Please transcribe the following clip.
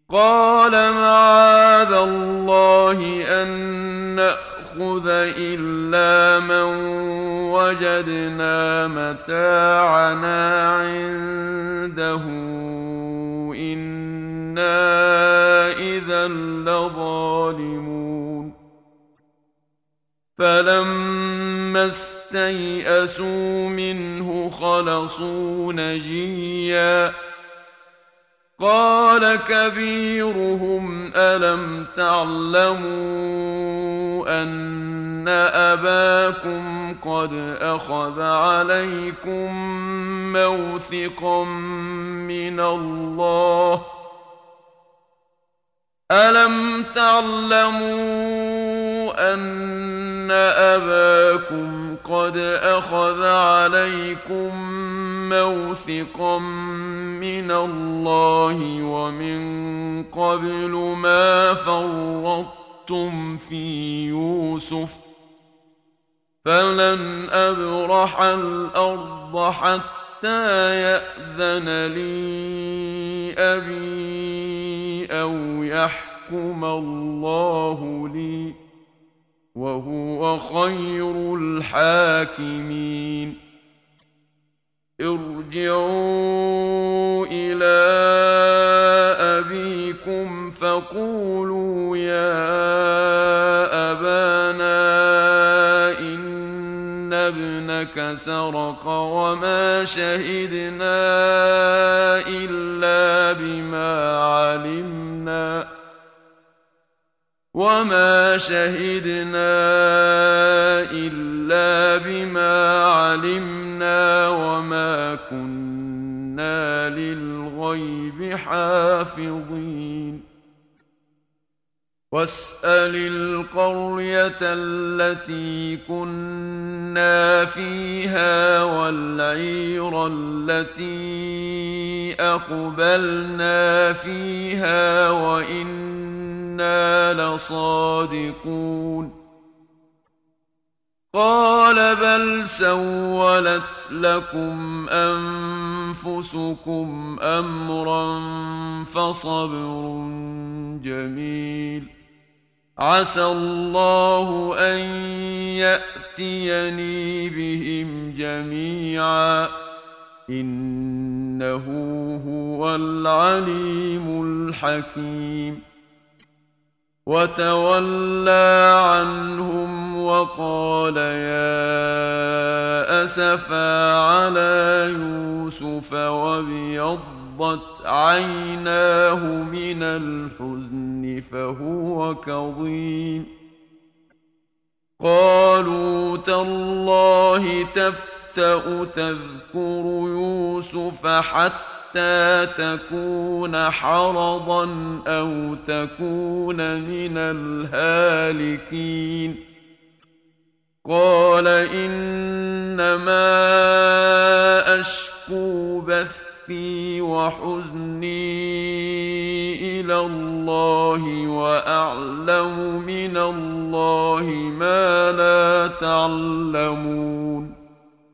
قال معاذ الله أن نأخذ إلا من وجدنا متاعنا عنده إنا إذا لظالمون فلما استيئسوا منه خلصوا نجيا قال كبيرهم ألم تعلموا أن أباكم قد أخذ عليكم موثقا من الله ألم تعلموا أن أباكم قد أخذ عليكم موثقا من الله ومن قبل ما فرطتم في يوسف فلن أبرح الأرض حتى يأذن لي أبي أو يحكم الله لي وهو خير الحاكمين ارجعوا إلى أبيكم فقولوا يا أبانا إن ابنك سرق وما شهدنا إلا بما علمنا وما كنا للغيب حافظين واسأل القرية التي كنا فيها والعير التي أقبلنا فيها وإنا لصادقون قال بل سولت لكم أنفسكم أمرا فصبر جميل عسى الله أن يأتيني بهم جميعا إنه هو العليم الحكيم وتولى عنهم وقال يا أسفا على يوسف وابيضت عيناه من الحزن فهو كظيم قالوا تالله تفتأ تذكر يوسف حتى تكون حرضا أو تكون من الهالكين قال إنما أشكو بثي وحزني إلى الله وأعلم من الله ما لا تعلمون